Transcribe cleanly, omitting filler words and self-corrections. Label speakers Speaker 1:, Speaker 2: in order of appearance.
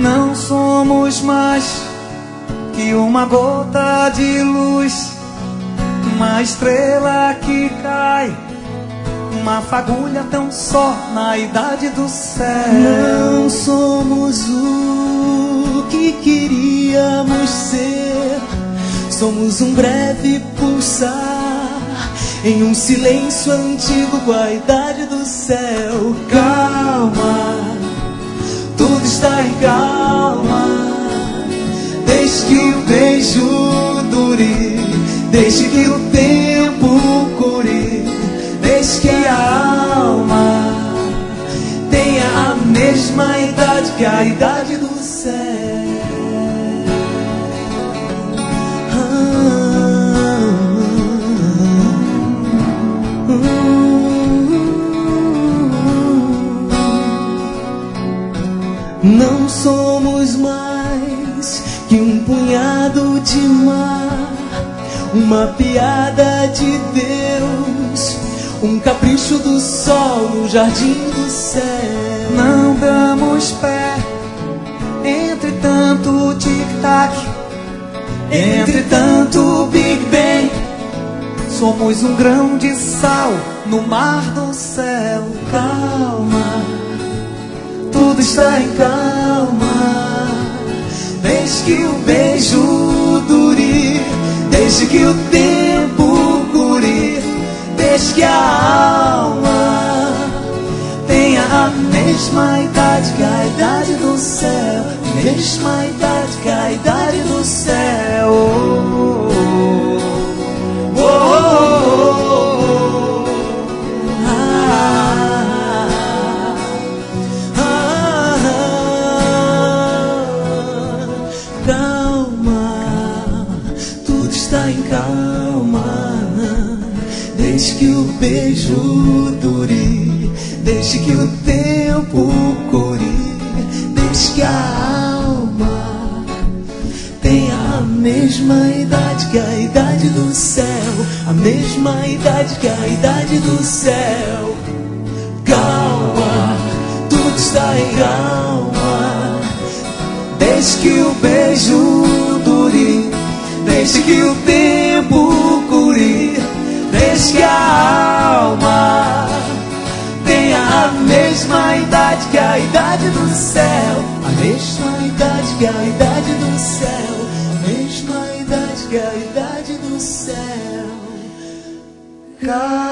Speaker 1: Não somos mais que uma gota de luz, uma estrela que cai, uma fagulha tão só na idade do céu.
Speaker 2: Não somos o que queríamos ser, somos um breve pulsar em um silêncio antigo com a idade do céu. Calma, tudo está em calma. Deixe que o beijo dure, deixe que o tempo cure, deixe que a alma tenha a mesma idade que a idade do céu. Não somos mais que um punhado de mar, uma piada de Deus, um capricho do sol no jardim do céu.
Speaker 1: Não damos pé entre tanto tic-tac, entre tanto Big Bang. Somos um grão de sal no mar do céu. Calma, tudo está em calma. Deixe que o beijo dure, deixe que o tempo cure, deixe que a alma tenha a mesma idade que a idade do céu, mesma idade que a idade do céu. Oh, oh, oh, oh, oh. Calma, tudo está em calma. Deixe que o beijo dure, deixe que o tempo cure, deixe que a alma tenha a mesma idade que a idade do céu, a mesma idade que a idade do céu. Calma, tudo está em calma. Deixe que o beijo dure, deixe que o tempo cure, deixe que a alma tenha a mesma idade que a idade do céu, a mesma idade que a idade do céu, a mesma idade que a idade do céu.